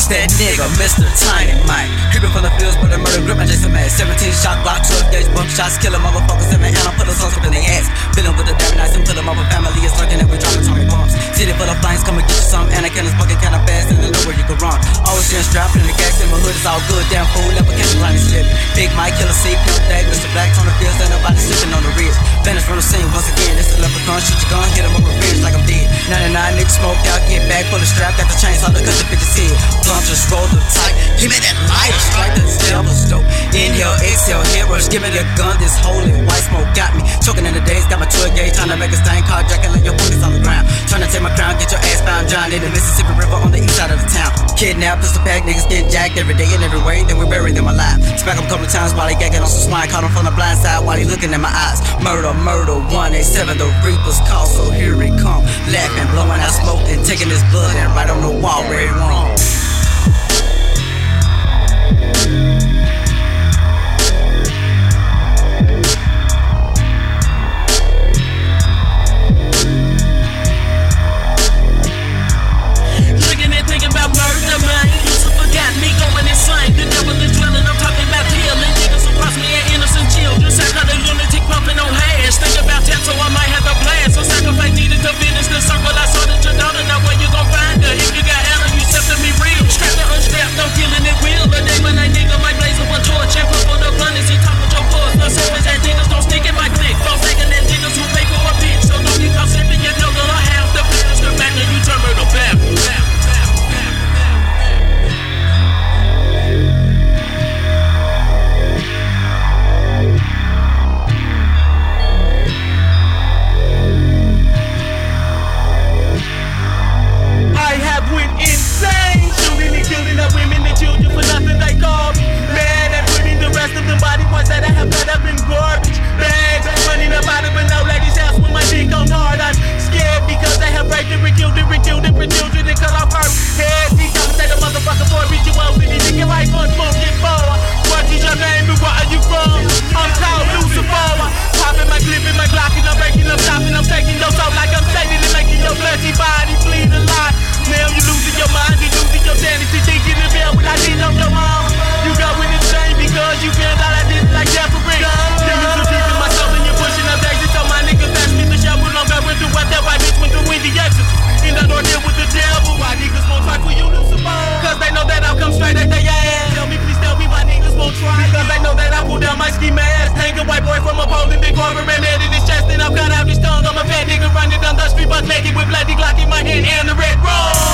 It's that nigga, Mr. Tiny Mike. Creeping from the fields, but the murder grip my Jason Max. 17 shot block, 12 gauge bump shots, killing motherfuckers in Manhattan. Put the songs up in their ass. Feeling with the damn nights and put them up. A family is lurking and we dropping Tommy bombs. City full of flames, come and get you some. Anakin is bucking kinda fast and they know where you can run. Always getting strapped in the gas in my hood, it's all good. Damn fool, never catch a line slip. Big Mike, killer C, Pimp Dag, Mr. Black, on the fields, ain't nobody slipping on the wrist. Vanish from the scene once again, it's a leprechaun. Shoot your gun, hit him up revenge like I'm dead. 99 niggas smoked out, get back, pull the strap, got the chainsaw to cut the bitch's head. Blunt just roll up tight, give me that lighter, strike the devil's dope. Inhale, exhale, head rush, give me the gun, this holy white smoke got me. Choking in the days, got my 12 gauge, trying to make a stain, carjacking like your booties on the ground. Trying to take my crown, get your ass found, drowned in the Mississippi River on the east side of the town. Kidnap, pistol pack, niggas get jacked every day and every way, then we bury them alive. Smack them a couple of times while they gagging on some swine, caught him from the blind side while he looking in my eyes. Murder, murder, 187, the Reaper's call, so here he come. Laughing, blowing out smoke, and taking his blood and right on the wall where it wrong. Because they know that I pull down my ski mask. Hang a white boy from a pole in big corporate head in his chest. And I'm cut out his tongue. I'm a fat nigga running down the street, butt naked with bloody Glock in my hand and the red roll.